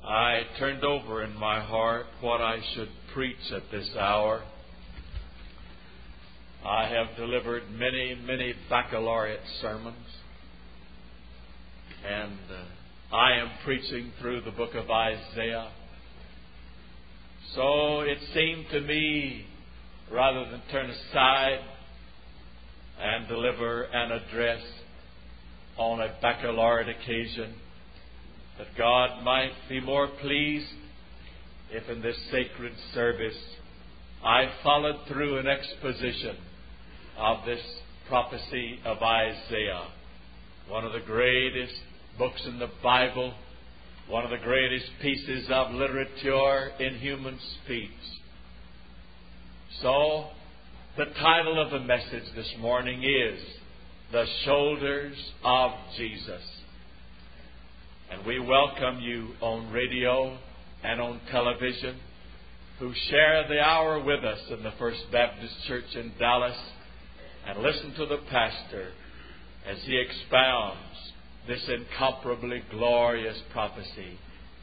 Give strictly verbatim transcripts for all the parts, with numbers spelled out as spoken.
I turned over in my heart what I should preach at this hour. I have delivered many, many baccalaureate sermons, and uh, I am preaching through the book of Isaiah. So it seemed to me, rather than turn aside and deliver an address on a baccalaureate occasion, that God might be more pleased if in this sacred service I followed through an exposition of this prophecy of Isaiah, one of the greatest books in the Bible, one of the greatest pieces of literature in human speech. So, the title of the message this morning is The Shoulders of Jesus. And we welcome you on radio and on television who share the hour with us in the First Baptist Church in Dallas and listen to the pastor as he expounds this incomparably glorious prophecy.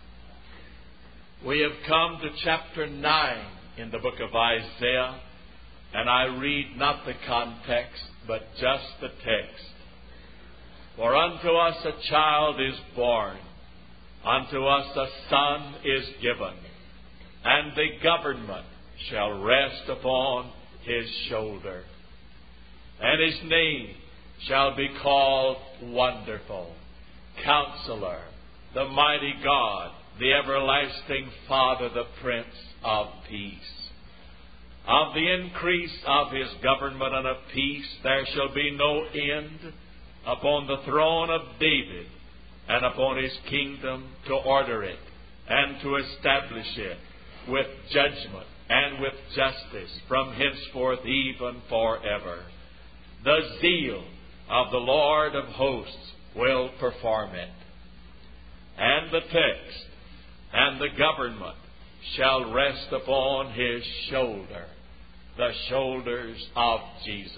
We have come to chapter nine in the book of Isaiah, and I read not the context, but just the text. For unto us a child is born, unto us a son is given, and the government shall rest upon his shoulder. And his name shall be called Wonderful, Counselor, the Mighty God, the Everlasting Father, the Prince of Peace. Of the increase of his government and of peace there shall be no end, upon the throne of David and upon his kingdom, to order it and to establish it with judgment and with justice from henceforth even forever. The zeal of the Lord of hosts will perform it. And the text, and the government shall rest upon his shoulder, the shoulders of Jesus.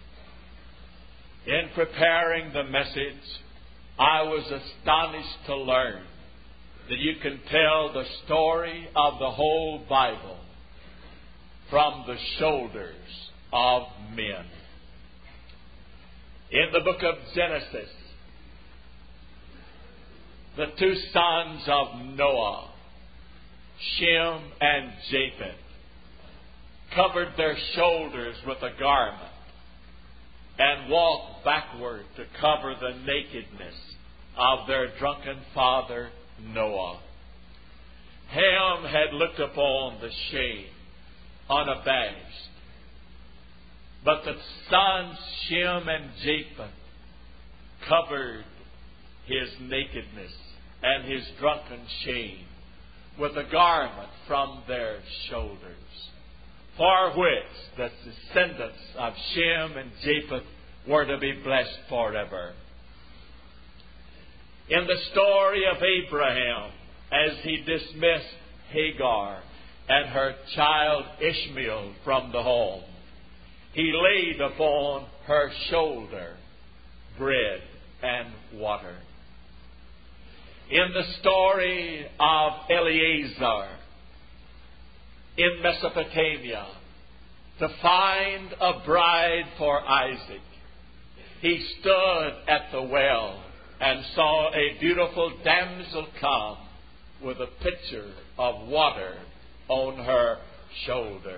In preparing the message, I was astonished to learn that you can tell the story of the whole Bible from the shoulders of men. In the book of Genesis, the two sons of Noah, Shem and Japheth, covered their shoulders with a garment and walked backward to cover the nakedness of their drunken father Noah. Ham had looked upon the shame unabashed, but the sons Shem and Japheth covered his nakedness and his drunken shame with a garment from their shoulders, for which the descendants of Shem and Japheth were to be blessed forever. In the story of Abraham, as he dismissed Hagar and her child Ishmael from the home, he laid upon her shoulder bread and water. In the story of Eliezer in Mesopotamia, to find a bride for Isaac, he stood at the well and saw a beautiful damsel come with a pitcher of water on her shoulder.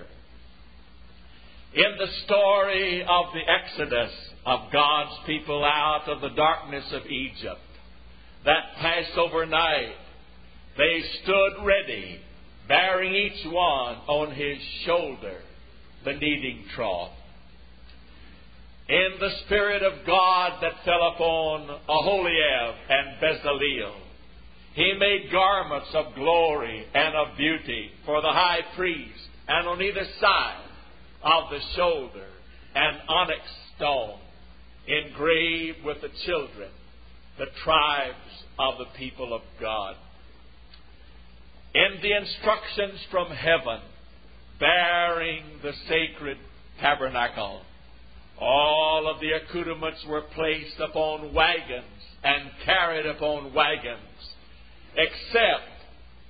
In the story of the exodus of God's people out of the darkness of Egypt, that Passover night, they stood ready, bearing each one on his shoulder the kneading trough. In the Spirit of God that fell upon Aholiab and Bezaleel, he made garments of glory and of beauty for the high priest, and on either side of the shoulder an onyx stone engraved with the children, the tribes of the people of God. In the instructions from heaven bearing the sacred tabernacle, all of the accoutrements were placed upon wagons and carried upon wagons, except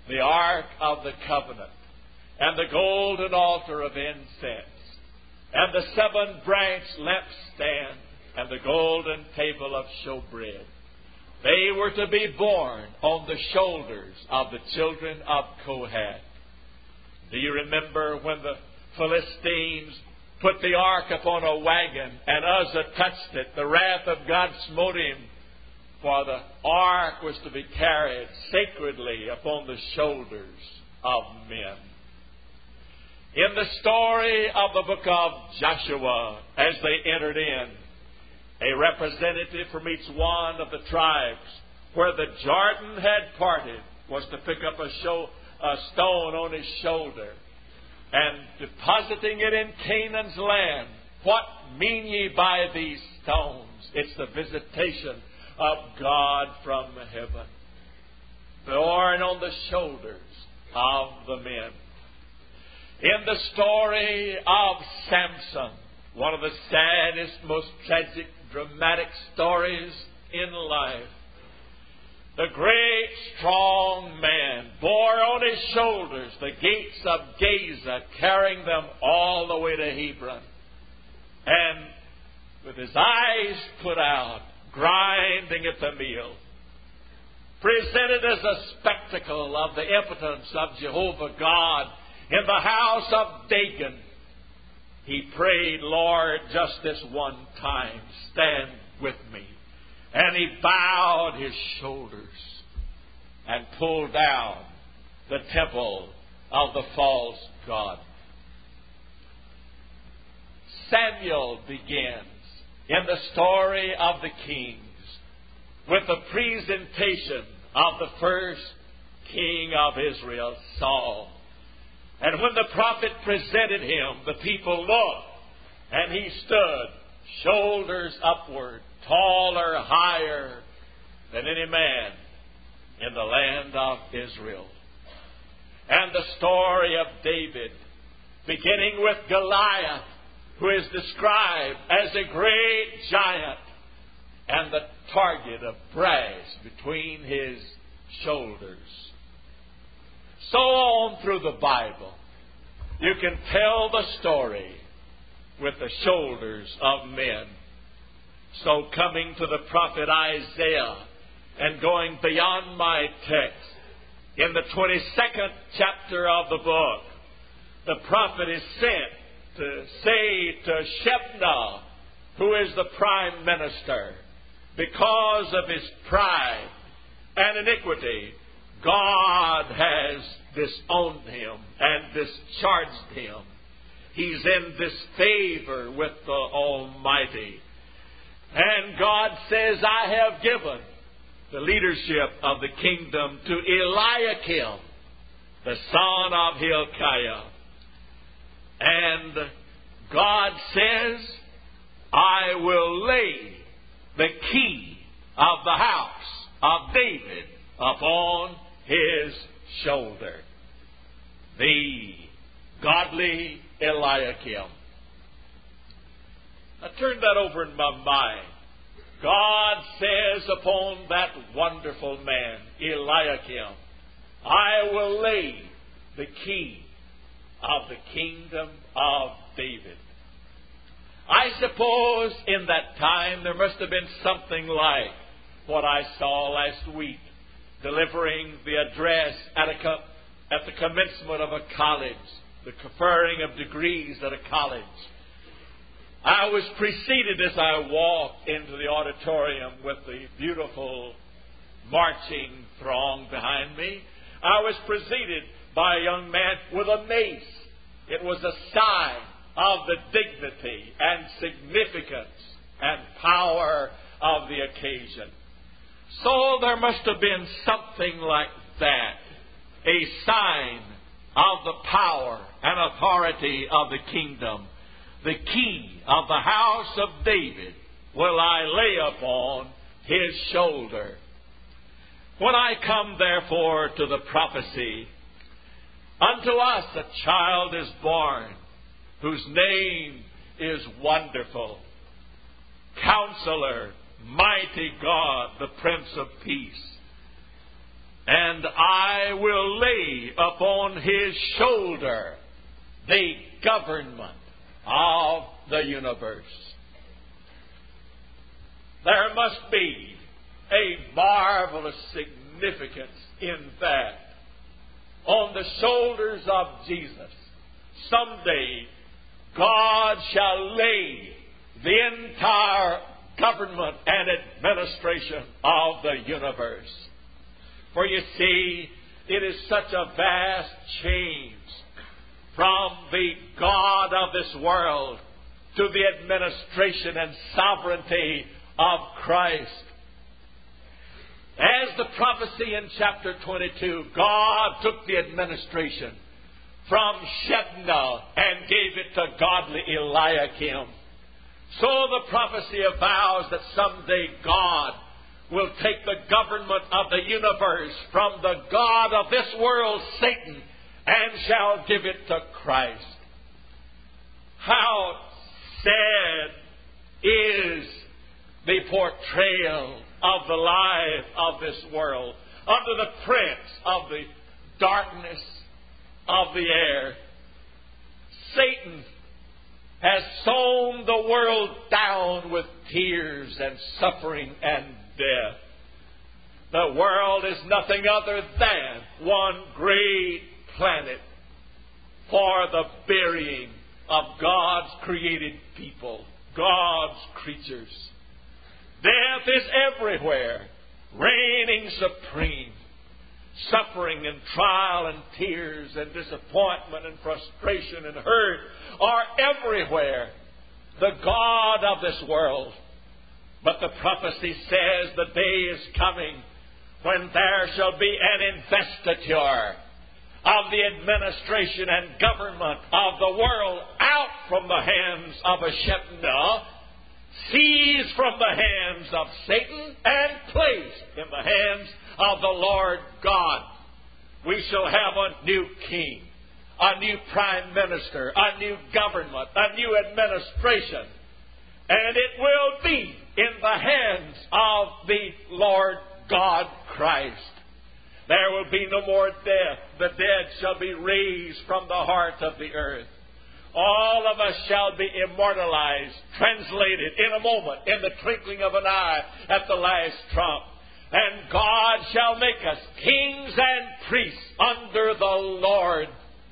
the Ark of the Covenant, and the golden altar of incense, and the seven-branched lampstand, and the golden table of showbread. They were to be borne on the shoulders of the children of Kohath. Do you remember when the Philistines put the ark upon a wagon and Uzzah touched it? The wrath of God smote him, for the ark was to be carried sacredly upon the shoulders of men. In the story of the book of Joshua, as they entered in, a representative from each one of the tribes where the Jordan had parted was to pick up a, show, a stone on his shoulder and depositing it in Canaan's land. What mean ye by these stones? It's the visitation of God from heaven, borne on the shoulders of the men. In the story of Samson, one of the saddest, most tragic, dramatic stories in life, the great, strong man bore on his shoulders the gates of Gaza, carrying them all the way to Hebron. And with his eyes put out, grinding at the mill, presented as a spectacle of the impotence of Jehovah God in the house of Dagon, he prayed, Lord, just this one time, stand with me. And he bowed his shoulders and pulled down the temple of the false god. Samuel begins in the story of the kings with the presentation of the first king of Israel, Saul. And when the prophet presented him, the people looked, and he stood shoulders upward, taller, higher than any man in the land of Israel. And the story of David, beginning with Goliath, who is described as a great giant, and the target of brass between his shoulders. So on through the Bible, you can tell the story with the shoulders of men. So coming to the prophet Isaiah and going beyond my text, in the twenty-second chapter of the book, the prophet is sent to say to Shebna, who is the prime minister, because of his pride and iniquity, God has disowned him and discharged him. He's in disfavor with the Almighty. And God says, I have given the leadership of the kingdom to Eliakim, the son of Hilkiah. And God says, I will lay the key of the house of David upon his shoulder. The godly Eliakim. I turned that over in my mind. God says upon that wonderful man, Eliakim, I will lay the key of the kingdom of David. I suppose in that time there must have been something like what I saw last week, delivering the address at, a co- at the commencement of a college, the conferring of degrees at a college. I was preceded as I walked into the auditorium with the beautiful marching throng behind me. I was preceded by a young man with a mace. It was a sign of the dignity and significance and power of the occasion. So there must have been something like that, a sign of the power and authority of the kingdom. The key of the house of David will I lay upon his shoulder. When I come, therefore, to the prophecy, unto us a child is born, whose name is Wonderful, Counselor, Mighty God, the Prince of Peace. And I will lay upon his shoulder the government of the universe. There must be a marvelous significance in that. On the shoulders of Jesus, someday God shall lay the entire government and administration of the universe. For you see, it is such a vast change from the God of this world to the administration and sovereignty of Christ. As the prophecy in chapter twenty-two, God took the administration from Shebna and gave it to godly Eliakim. So the prophecy avows that someday God will take the government of the universe from the god of this world, Satan, and shall give it to Christ. How sad is the portrayal of the life of this world under the prince of the darkness of the air. Satan has sown the world down with tears and suffering and death. The world is nothing other than one great planet for the burying of God's created people, God's creatures. Death is everywhere, reigning supreme. Suffering and trial and tears and disappointment and frustration and hurt are everywhere. The God of this world. But the prophecy says the day is coming when there shall be an investiture of the administration and government of the world out from the hands of a Shebna, seized from the hands of Satan, and placed in the hands of the Lord God. We shall have a new king, a new prime minister, a new government, a new administration. And it will be in the hands of the Lord God Christ. There will be no more death. The dead shall be raised from the heart of the earth. All of us shall be immortalized, translated in a moment, in the twinkling of an eye, at the last trump. And God shall make us kings and priests under the Lord.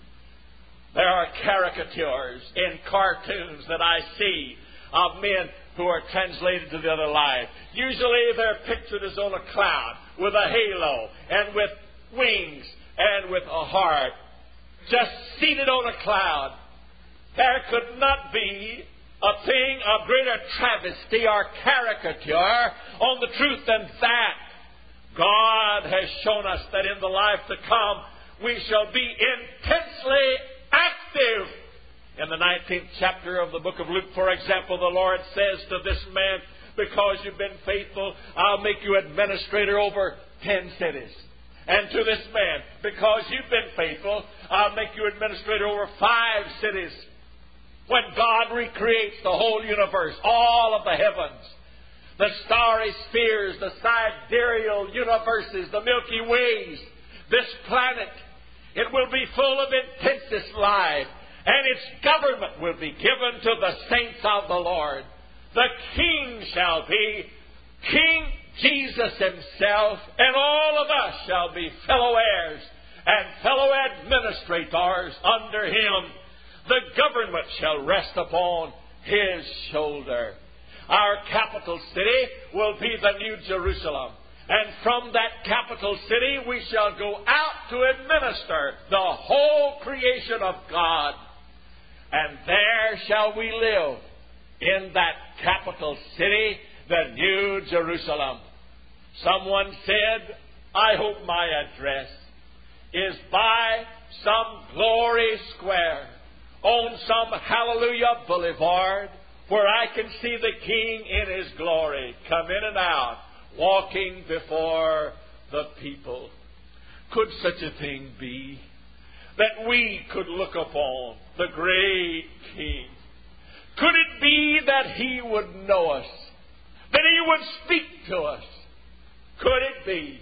There are caricatures in cartoons that I see of men who are translated to the other life. Usually they're pictured as on a cloud with a halo and with wings and with a heart, just seated on a cloud. There could not be a thing of greater travesty or caricature on the truth than that. God has shown us that in the life to come we shall be intensely active. In the nineteenth chapter of the book of Luke, for example, the Lord says to this man, because you've been faithful, I'll make you administrator over ten cities. And to this man, because you've been faithful, I'll make you administrator over five cities. When God recreates the whole universe, all of the heavens, the starry spheres, the sidereal universes, the Milky Ways, this planet, it will be full of intensest life. And its government will be given to the saints of the Lord. The King shall be King Jesus himself, and all of us shall be fellow heirs and fellow administrators under him. The government shall rest upon his shoulder. Our capital city will be the New Jerusalem. And from that capital city we shall go out to administer the whole creation of God. And there shall we live in that capital city, the New Jerusalem. Someone said, I hope my address is by some glory square on some Hallelujah Boulevard where I can see the King in his glory come in and out, walking before the people. Could such a thing be? That we could look upon the great King? Could it be that he would know us? That he would speak to us? Could it be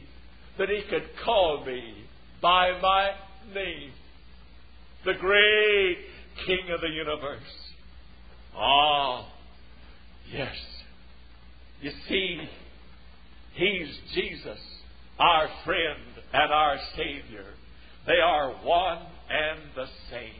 that He could call me by my name. The great King of the universe. Ah, yes. You see, He's Jesus, our friend and our Savior. They are one and the same.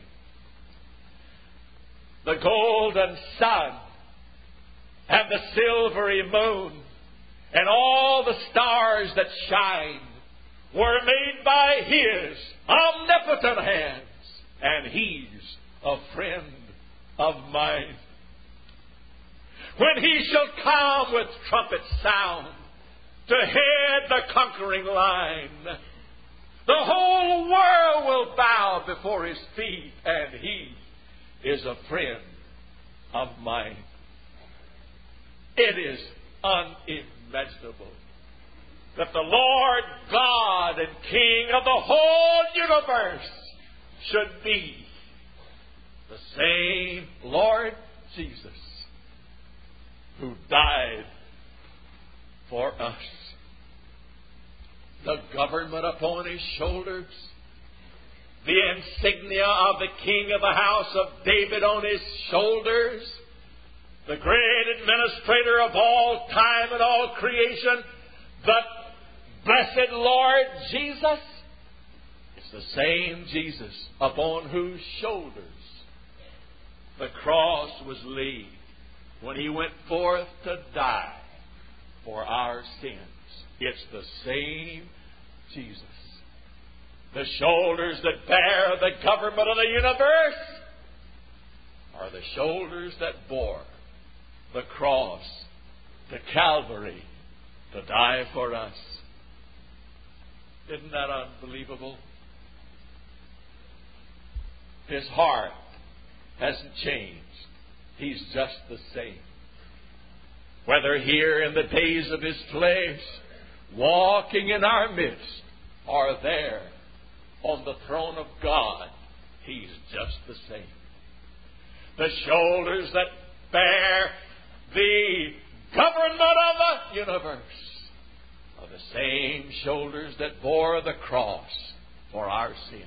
The golden sun and the silvery moon and all the stars that shine were made by His omnipotent hands, and He's a friend of mine. When He shall come with trumpet sound to head the conquering line, the whole world will bow before His feet, and He is a friend of mine. It is unimaginable that the Lord God and King of the whole universe should be the same Lord Jesus who died for us. The government upon His shoulders, the insignia of the King of the house of David on His shoulders, the great administrator of all time and all creation, the blessed Lord Jesus. It's the same Jesus upon whose shoulders the cross was laid when He went forth to die for our sins. It's the same Jesus. The shoulders that bear the government of the universe are the shoulders that bore the cross to Calvary to die for us. Isn't that unbelievable? His heart hasn't changed. He's just the same. Whether here in the days of His flesh, walking in our midst, or there on the throne of God, He's just the same. The shoulders that bear the government of the universe are the same shoulders that bore the cross for our sins.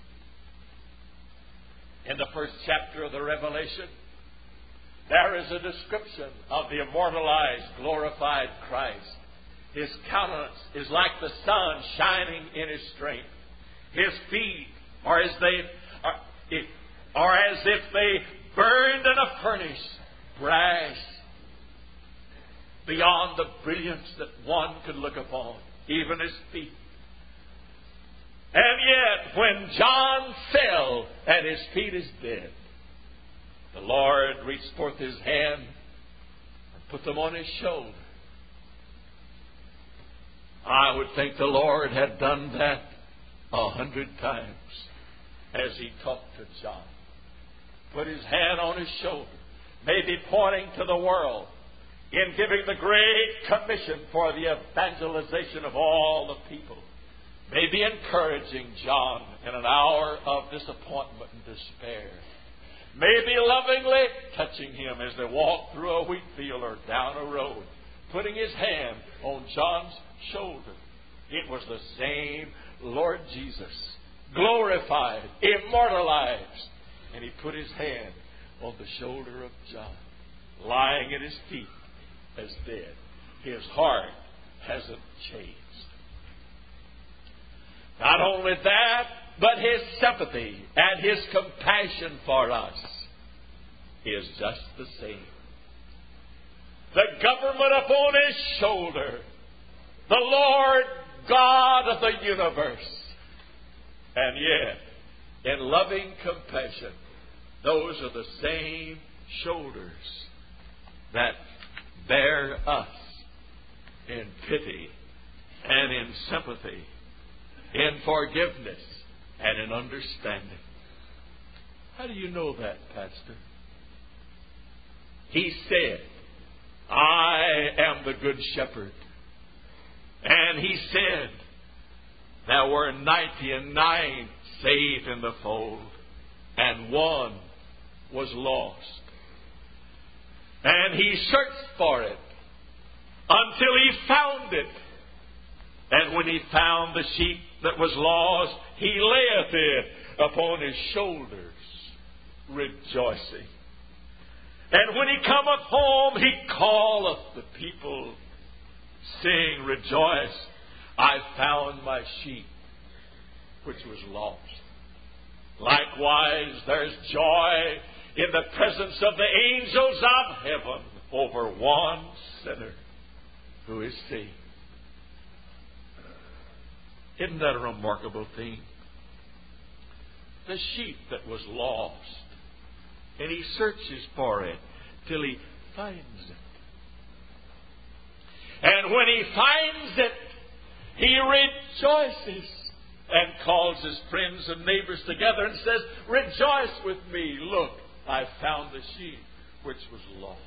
In the first chapter of the Revelation, there is a description of the immortalized, glorified Christ. His countenance is like the sun shining in His strength. His feet are as they are, are as if they burned in a furnace, brass, beyond the brilliance that one could look upon, even His feet. And yet, when John fell at His feet as dead, the Lord reached forth His hand and put them on His shoulder. I would think the Lord had done that a hundred times as He talked to John. Put His hand on his shoulder, maybe pointing to the world in giving the great commission for the evangelization of all the people. Maybe encouraging John in an hour of disappointment and despair. Maybe lovingly touching him as they walk through a wheat field or down a road, putting His hand on John's shoulder. It was the same Lord Jesus, glorified, immortalized, and He put His hand on the shoulder of John, lying at His feet as dead. His heart hasn't changed. Not only that, but His sympathy and His compassion for us is just the same. The government upon His shoulder, the Lord God of the universe. And yet, in loving compassion, those are the same shoulders that bear us in pity and in sympathy, in forgiveness and in understanding. How do you know that, Pastor? He said, I am the good shepherd. And He said, there were ninety and nine saved in the fold, and one was lost. And He searched for it until He found it. And when he found the sheep that was lost, he layeth it upon his shoulders, rejoicing. And when he cometh home, he calleth the people, saying, Rejoice, I found my sheep which was lost. Likewise, there's joy in the presence of the angels of heaven over one sinner who is saved. Isn't that a remarkable thing? The sheep that was lost, and he searches for it till he finds it. And when he finds it, he rejoices and calls his friends and neighbors together and says, Rejoice with me. Look, I found the sheep which was lost.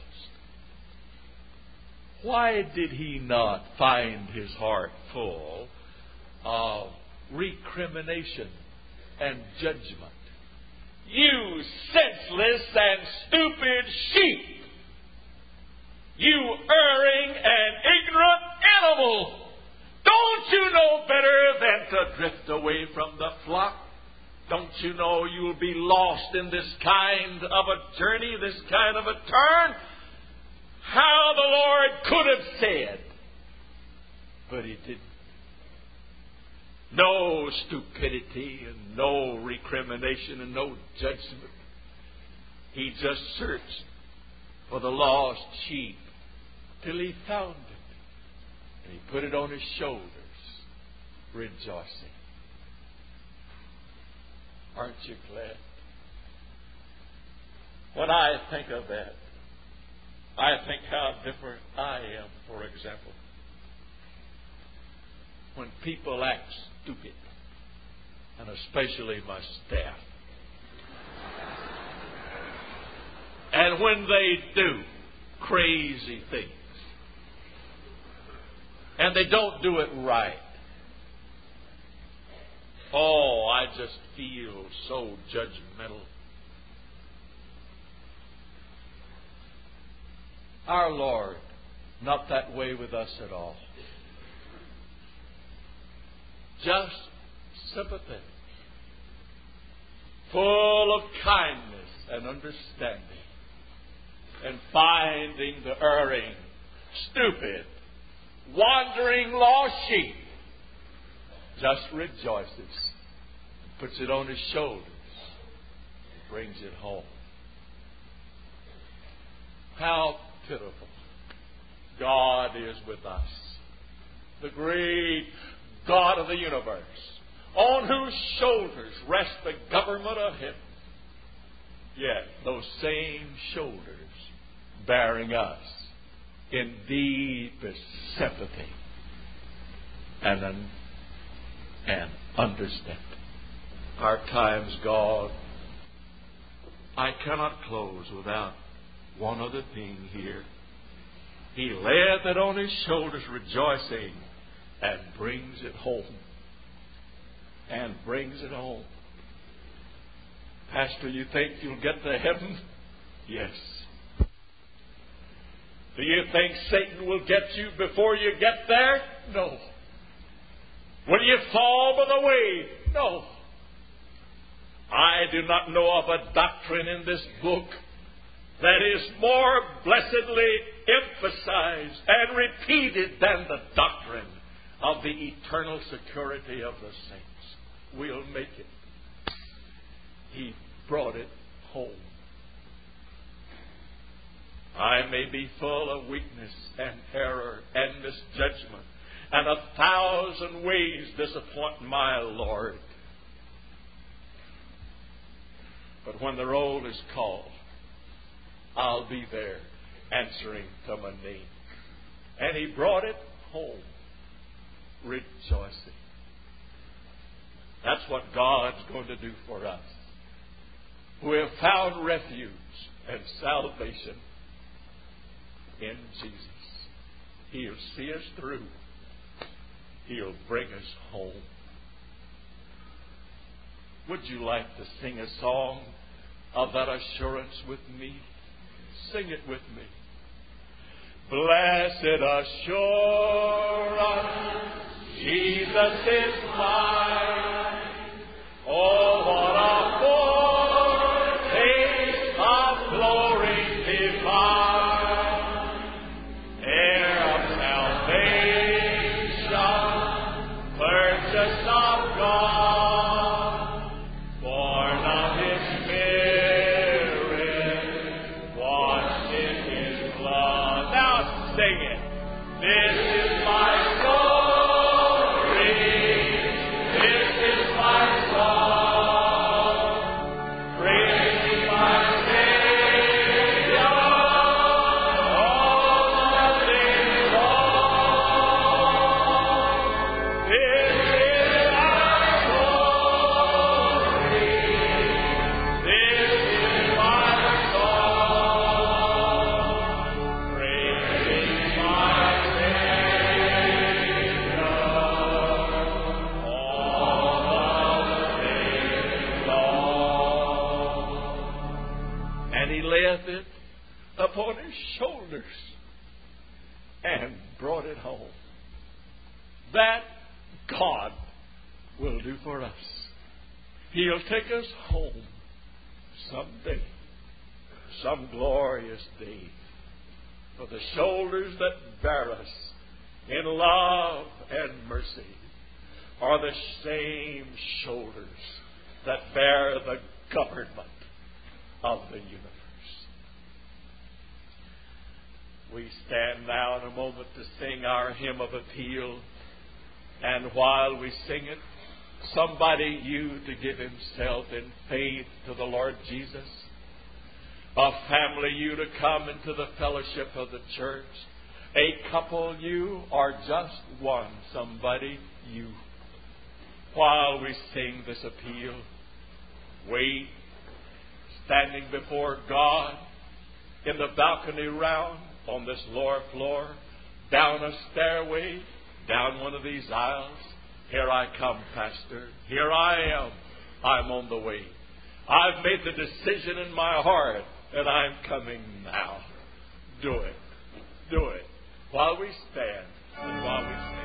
Why did he not find his heart full of recrimination and judgment? You senseless and stupid sheep! You erring and ignorant animal! Don't you know better than to drift away from the flock? Don't you know you'll be lost in this kind of a journey, this kind of a turn? How the Lord could have said, but He didn't. No stupidity and no recrimination and no judgment. He just searched for the lost sheep till He found it. And He put it on His shoulders, rejoicing. Aren't you glad? When I think of that, I think how different I am, for example. When people act stupid, and especially my staff. And when they do crazy things, and they don't do it right, oh, I just feel so judgmental. Our Lord, not that way with us at all. Just sympathetic, full of kindness and understanding, and finding the erring, stupid, wandering lost sheep, just rejoices, puts it on His shoulders, brings it home. How pitiful God is with us, the great God of the universe, on whose shoulders rests the government of heaven. Yet those same shoulders bearing us in deepest sympathy and, un- and understanding. Our time's gone. I cannot close without one other thing here. He layeth it on His shoulders rejoicing, and brings it home. And brings it home. Pastor, you think you'll get to heaven? Yes. Do you think Satan will get you before you get there? No. Will you fall by the way? No. I do not know of a doctrine in this book that is more blessedly emphasized and repeated than the doctrine of the eternal security of the saints. We'll make it. He brought it home. I may be full of weakness and error and misjudgment, and a thousand ways disappoint my Lord. But when the roll is called, I'll be there answering to my name. And He brought it home, rejoicing. That's what God's going to do for us, who have found refuge and salvation in Jesus. He'll see us through. He'll bring us home. Would you like to sing a song of that assurance with me? Sing it with me. Blessed assurance, Jesus is mine. Oh, what a foretaste of glory divine, heir of salvation, purchase of God, born of His Spirit, washed in His blood. Now sing it. This is my story. This is my song. Praising my Savior all the day long. This is my story. This is my song. Praising my Savior all the day long. And He layeth it upon His shoulders and brought it home. That God will do for us. He'll take us home someday, some glorious day. For the shoulders that bear us in love and mercy are the same shoulders that bear the government of the universe. We stand now in a moment to sing our hymn of appeal. And while we sing it, somebody you to give himself in faith to the Lord Jesus. A family you to come into the fellowship of the church. A couple you, or just one, somebody you. While we sing this appeal, wait, standing before God in the balcony round on this lower floor, down a stairway, down one of these aisles. Here I come, Pastor. Here I am. I'm on the way. I've made the decision in my heart, and I'm coming now. Do it. Do it. While we stand and while we stand.